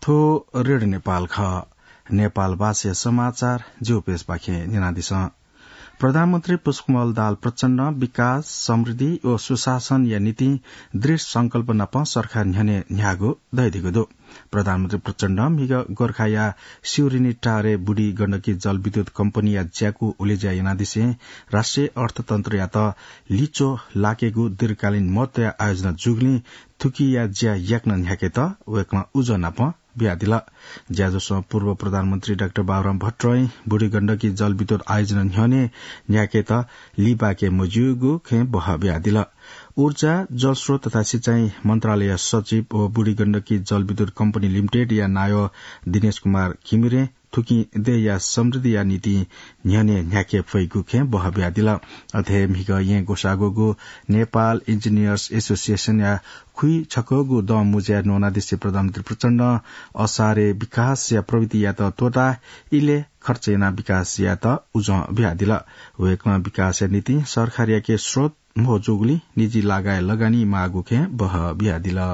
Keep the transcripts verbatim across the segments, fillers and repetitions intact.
थो रेड नेपाल ख नेपाल भाषा समाचार जो पेश पाखे निनादिस प्रधानमन्त्री पुष्पकमल दाहाल प्रचण्ड विकास समृद्धि ओ सुशासन या नीति दृढ़ संकल्प नप सरकार न्याने न्यागो दैदिगो दो प्रधानमन्त्री प्रचण्ड मिग गोर्खा या सिउरिनी टारे बुढी गण्डकी जलविद्युत कम्पनी या ज्याकु उलेजा यनादिसे राष्ट्रिय अर्थतन्त्र या त लिचो लाकेगु दीर्घकालीन महत्व या आयोजना जुग्ली थुकी या ज्या याक्न न्याके त वेकमा उज नप ब्यादिला ज्याजोसँग पूर्व प्रधानमन्त्री डाक्टर बाबुराम भट्टराई बुढी गण्डकी जलविद्युत आयोजना न्याने न्याके त लिबाके मजुगु खे बह ब्यादिला ऊर्जा जलस्रोत तथा सिंचाई मन्त्रालय सचिव ओ बुढी गण्डकी जलविद्युत कम्पनी लिमिटेड या नायो दिनेश कुमार घिमिरे थुकी दे या समृद्धि या नीति न्याने न्याके फैगु खे बह ब्यादिला अथे मिग ये गोसागोगु नेपाल इन्जिनियर्स एसोसिएशन या खुई छकोगु द मुज्या नोनादिसे प्रधानमन्त्री प्रचण्ड असारे विकास या प्रविधि या त तोटा इले खर्चेना विकास या त उज ब्यादिला वेकमा विकास या नीति सरकार या के स्रोत मोजुगली निजी लगाए लगानी मागु खे बह ब्यादिला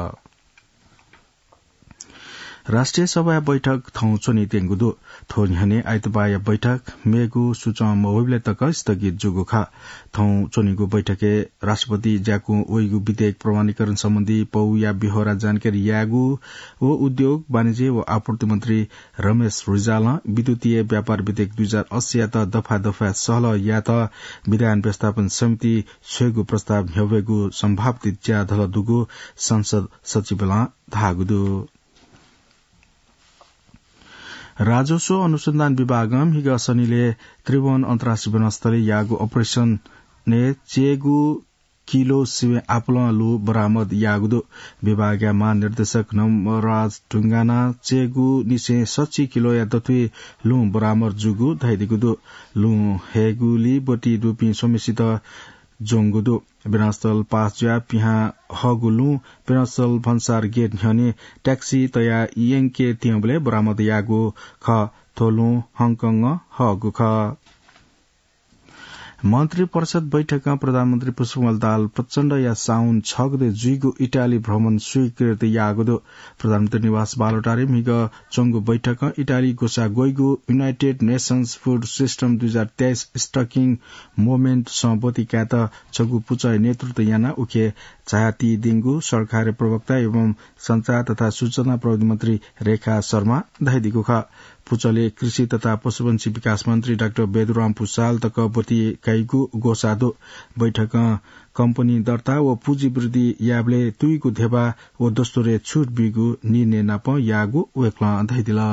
राष्ट्रिय सभा बैठक थौ चोनी तेंगुदो थोन्हने आइतबार बैठक मेगु सुच मोबिले तक स्थगित जुगु खा थौ चोनीगु बैठके राष्ट्रपति ज्याकु ओइगु विधेयक प्रमाणीकरण सम्बन्धी पौ या बिहोरा जानकारी यागु ओ उद्योग वाणिज्य व आपूर्ति मन्त्री रमेश रिजाल विद्युतीय व्यापार विधेयक दुई हजार अस्सी या त दफा दफा सहल या त विधान व्यवस्थापन समिति छेगु प्रस्ताव ह्यवेगु सम्भावित ज्या धल दुगु संसद सचिवालय धागुदु राजस्व अनुसन्धान विभाग हिग शनिले त्रिभुवन अन्तर्राष्ट्रिय विमानस्थल यागु अपरेशन ने चेगु किलो सिवे आपल लु बरामद यागुदो विभाग महानिर्देशक नमराज ढुंगाना चेगु निसे सच्ची किलो या दथुई लु बरामद जुगु धाइदिगुदो लु हेगुली बटी रुपी सोमेसित जोंगुदो विमानस्थल पास ज्या पिहा हगुलु विमानस्थल भन्सार गेट न्हने ट्याक्सी तया यंके तियबले बरामद यागु ख थोलु हङकङ हगु ख मन्त्री परिषद बैठकमा प्रधानमन्त्री पुष्पकमल दाहाल प्रचण्ड या साउन छगदे जुइगु इटाली भ्रमण स्वीकृत यागुदो प्रधानमन्त्री निवास बालोटारे मिग चंगु बैठक इटाली गोसा गोइगु युनाइटेड नेशंस फूड सिस्टम दुई हजार तेइस स्टकिङ मोमेन्ट सम्बोधी क्यात छगु पुचय नेतृत्व याना उखे चायाती दिंगु सरकारी प्रवक्ता एवं संचार तथा सूचना प्रविधि मन्त्री रेखा शर्मा धाइदिगु ख पुचले कृषि तथा पशुपन्छी विकास मन्त्री डाक्टर बेदुराम पुसाल तक बती काइगु गोसादो बैठक कम्पनी दर्ता व पुँजी वृद्धि याबले तुइगु धेबा व दोस्रोरे छुट बिगु निर्णय नाप यागु वेक्ला धाइदिला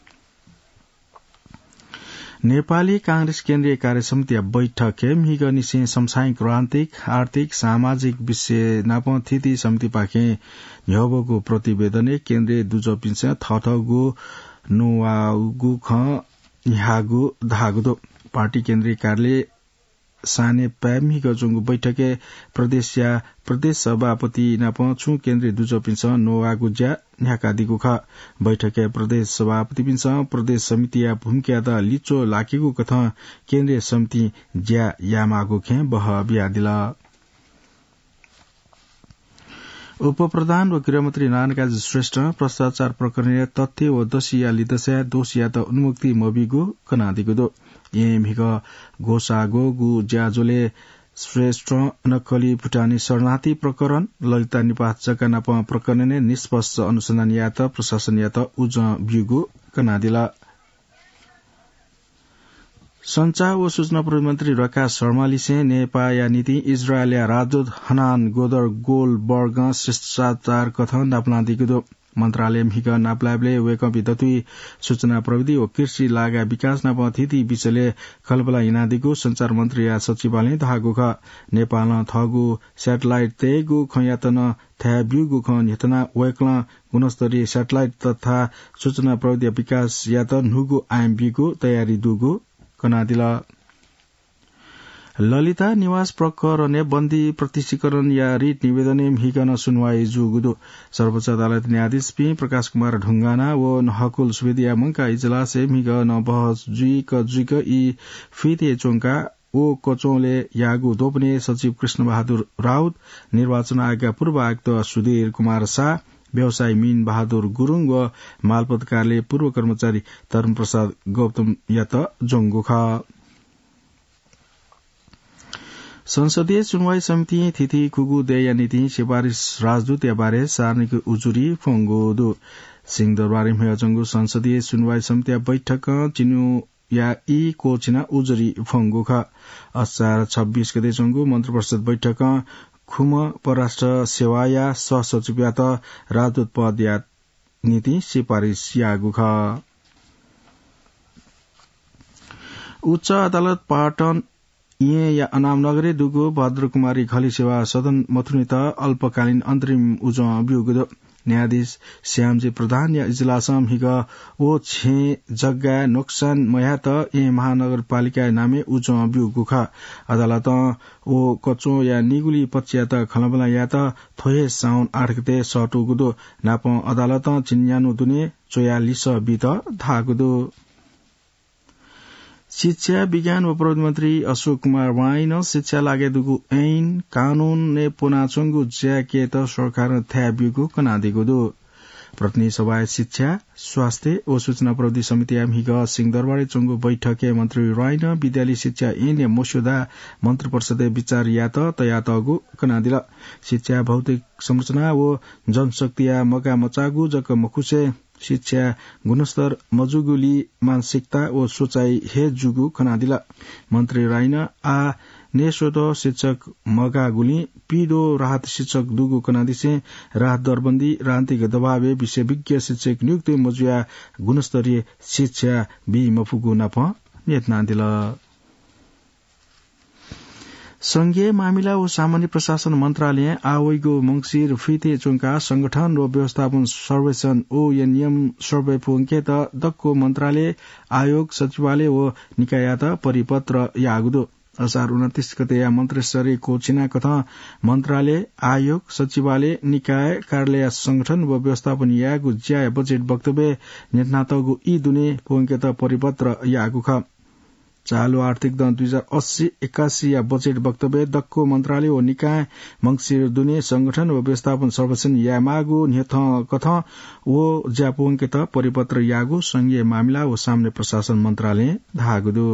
नेपाली कांग्रेस केन्द्रीय कार्य समिति बैठक मिग निसे समसामयिक राजनीतिक आर्थिक सामाजिक विषय नाप थिति समिति पाखे न्यवगु प्रतिवेदन केन्द्रीय दुजपिन्छ थथगु नुवागु ख न्यागु धागुदो पार्टी केन्द्रीय कार्यालय साने प्यामी गजुंगु बैठके प्रदेश या प्रदेश सभापति नाप छु केन्द्रीय दुजपिन्छ नोवागु ज्या न्याका दिगु ख बैठके प्रदेश सभापति पिन्छ प्रदेश समिति या भूमिका द लिचो लाकेगु कथा केन्द्रीय समिति ज्या यामागु खे बह बियादिला उपप्रधान व गृहमन्त्री नारायण काजी श्रेष्ठ भ्रष्टाचार प्रकरण तथ्य व दोषी या लिदस्या दोषी या त उन्मुक्ति मबिगु कनादिगु दो ये मिग गोसागो गु ज्याजोले श्रेष्ठ नक्कली भुटानी शरणार्थी प्रकरण ललिता निवास जग्गा नाप प्रकरण ने निष्पक्ष अनुसन्धान या त प्रशासन या त उज बिगु कनादिला संचार व सूचना प्रविधि मन्त्री रका शर्माली से नेपाल या नीति इजरायल या राजदूत हनान गोदर गोलबर्ग शिष्टाचार कथन नाप्ला दिगुदो मन्त्रालय मिग नाप्लाबले वेकअप दतुई सूचना प्रविधि व कृषि लागा विकास नाप थिति विषयले खलबला इनादिगु संचार मन्त्री या सचिवालय धागु ख नेपाल थगु सेटेलाइट तेगु खयातन थ्याब्युगु ख नेतना वेकला गुणस्तरीय सेटेलाइट तथा सूचना प्रविधि विकास या त नुगु आइएमबीगु तयारी दुगु कनादिला ललिता निवास प्रकरण बन्दी प्रत्यक्षीकरण या रिट निवेदन हिकन सुनवाई जुगुदो सर्वोच्च अदालत न्यायाधीश पी प्रकाश कुमार ढुंगाना व नहकुल सुवेदिया मंका इजलास मिग न बहस जुइक जुइक ई फिते चोंका ओ कोचोले यागु दोपने सचिव कृष्ण बहादुर राउत निर्वाचन आयोगका पूर्व आयुक्त सुधीर कुमार शाह व्यवसायी मीन बहादुर गुरूङ व मालपोत कार्यालय पूर्व कर्मचारी तरुण प्रसाद गौतम यात जोंगुखा। संसदीय सुनवाई समिति थिति खुगु देया नीति सिफारिश राजदूत या बारे सार्निक उजुरी फोंगोदु सिंहदरबार मेजंगु संसदीय सुनवाई समिति बैठक चिनु या ई कोचिना उजुरी फोंगुखा असार छब्बीस गते जंगु मन्त्री परिषद बैठक खुम परराष्ट्र सेवा या सहसचिवयात राजदूत पद या नीति सिफारिश यागुखा। उच्च अदालत पाटन ये या अनाम नगरे दुगु भद्रकुमारी खली सेवा सदन मथुनित अल्पकालीन अन्तरिम उज बिउगुदो न्यायाधीश श्यामजी प्रधान या इजलासम हिग ओ छे जग्गा नोक्सान मयात ए महानगरपालिका नामे उज बिउगुखा अदालत ओ कचो या निगुली पच्यात खलबला यात थोहे साउन आठ गते सटुगुदो नाप अदालत चिन्यानु दुने चौयालिस बित धागुदो। शिक्षा विज्ञान व प्रविधि मंत्री अशोक कुमार वाइन शिक्षा लागे दुगु ऐन कानून ने पुनाचंगु ज्याकेत सरकार थ्याबिगु कनादिगु दो प्रतिनिधि सभा शिक्षा स्वास्थ्य और सूचना प्रविधि समिति हिग सिंहदरबार चंगु बैठके मंत्री राइन विद्यालय शिक्षा ऐन मस्यौदा मंत्री परिषद विचार यात तयातगु कनादिला शिक्षा भौतिक संरचना व जनशक्ति मगा मचागु जक मखुसे शिक्षा गुणस्तर मजुगुली मानसिकता ओ सोचाई हे जुगु खनादिला मंत्री राइन आ नेसोतो शिक्षक मगागुली पीडो राहत शिक्षक दुगु कनादिसे राहत दरबन्दी राजनीतिक दबावे विषय विज्ञ शिक्षक नियुक्ति मजुया गुणस्तरीय शिक्षा बी मफुगु नप नेतनादिला। संघीय मामिला व सामान्य प्रशासन मन्त्रालय आवैगो मंगिर फिते चुङका संगठन र व्यवस्थापन सर्वेक्षण ओ नियम सर्वे पुङ्केत दक्को मन्त्रालय आयोग सचिवालय व निकायत परिपत्र यागुदो असार उन्तीस गते या मन्त्री स्तरीय कोचिना कथा मन्त्रालय आयोग सचिवालय निकाय कार्यालय संगठन व व्यवस्थापन यागु ज्या बजेट वक्तव्य नेतनातगु ई दुने पुङ्केत परिपत्र यागुख चालू आर्थिक दन दुई हजार अस्सी एकासी या बजेट वक्तव्य दक्को मन्त्रालय व निकाय मंगिर दुने संगठन व व्यवस्थापन सर्वेक्षण यामागु नियथ कथ वो ज्यापुङ्केत परिपत्र यागु संघीय मामिला व सामान्य प्रशासन मन्त्रालय धागुदो।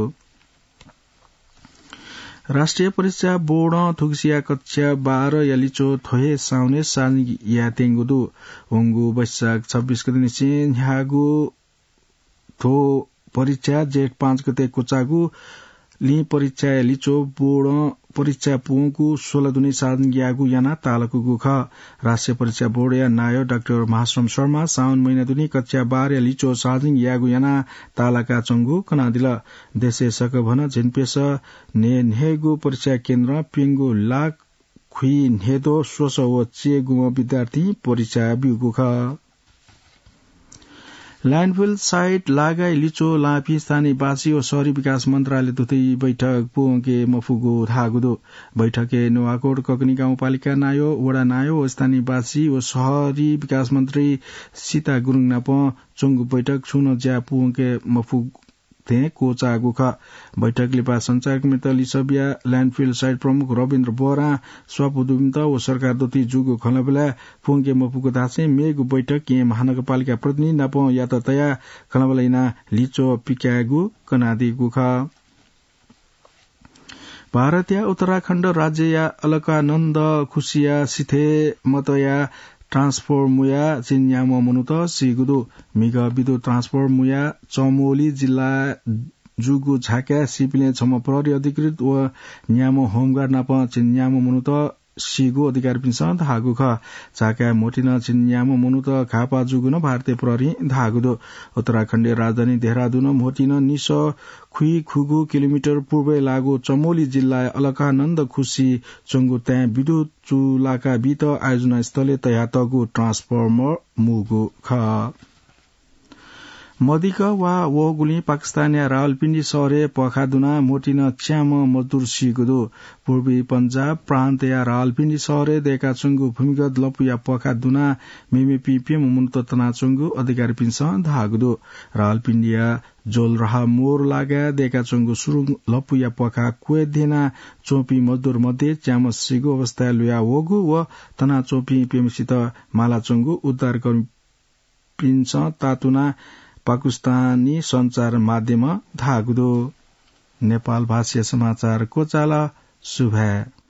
राष्ट्रिय परीक्षा बोर्ड थुक्सिया कक्षा बाह्र यालिचो थोहे साउने सानी यातेंगुदु ओंगु वैशाख छब्बीस गते निसे न्यागु थो परीक्षा जेठ पाँच गते कोचागु लि परीक्षा लिचो बोर्ड परीक्षा पुगु सोह्र दुने साधन यागु याना तालकु गुख राष्ट्रिय परीक्षा बोर्ड या नायो डाक्टर महाश्रम शर्मा साउन महिना दुनी कक्षा बाह्र लिचो साधन यागु याना तालका चंगु कनादिला देशे सक भन झिनपेस ने नेगु परीक्षा केन्द्र पिंगु लाख खुई नेदो सोस व चेगु विद्यार्थी परीक्षा बिगुख ल्यान्डफिल साइट लगाई लिचो लापी स्थानीय बासी और शहरी विकास मन्त्रालय दुतै बैठक पुगे मफुगो धागुदो बैठके नुवाकोट ककनी गाउँपालिका नायो वडा नायो स्थानीय बासी और शहरी विकास मन्त्री सीता गुरुङ नाप चंगु बैठक छुन ज्या पुगे मफुग थे कोचा गुखा बैठक लिपा संचारक मित्र लिसबिया ल्यान्डफिल साइट प्रमुख रविन्द्र बोरा स्वापुदुमित व सरकार दोती जुगो खलबला पुङ्गे मपुको दासे मेगु बैठक के महानगरपालिका प्रतिनिधि नाप यातातया खलबलाइना लिचो पिक्यागु कनादी गुखा भारतीय उत्तराखण्ड राज्य या अलकानन्द खुसिया सिथे मतया ट्रान्सपोर्ट मुया चिन्यामो मनुत सिगुदो मिग विदो ट्रान्सपोर्ट मुया चमोली जिल्ला जुगु झाक्या सिपिले छम प्रहरी अधिकृत व न्यामो होमगार्ड नाप चिन्यामो मनुत सिगु अधिकारी पिन्छ धागु ख झाक्या मोटिन चिन्यामो मनुत खापा जुगुन भारतीय प्रहरी धागुदो उत्तराखण्डीय राजधानी देहरादून मोटिन निस खुई खुगु किलोमिटर पूर्व लागु चमोली जिल्ला अलकानन्द खुशी चंगु त्या विद्युत चुलाका बीत आयोजना स्थले तया तगु ट्रान्सफर्मर मुगु ख मदिक वा वो गुली पाकिस्तानिया रावलपिण्डी सहरे पखादुना मोटिन च्याम मजदूर सिगुदो पूर्वी पंजाब प्रान्त या रावलपिण्डी सहरे देका चुंगु भूमिगत लपुया पखादुना मेमेपी पेम मुन्त तना चुंगु अधिकारी पिन्स धागुदो रावलपिण्डिया जोल रहा मोर लागा देका चुंगु सुरुङ लपुया पखा क्वे देना चोपी मजदूर मध्ये च्याम सिगु अवस्था लुया वगु व तना चोपी पेमसित माला चुंगु उद्धार कर्मी पिन्स तातुना पाकिस्तानी संचार माध्यम धागुदो। नेपाल भाषीय समाचार कोचाला सुभा।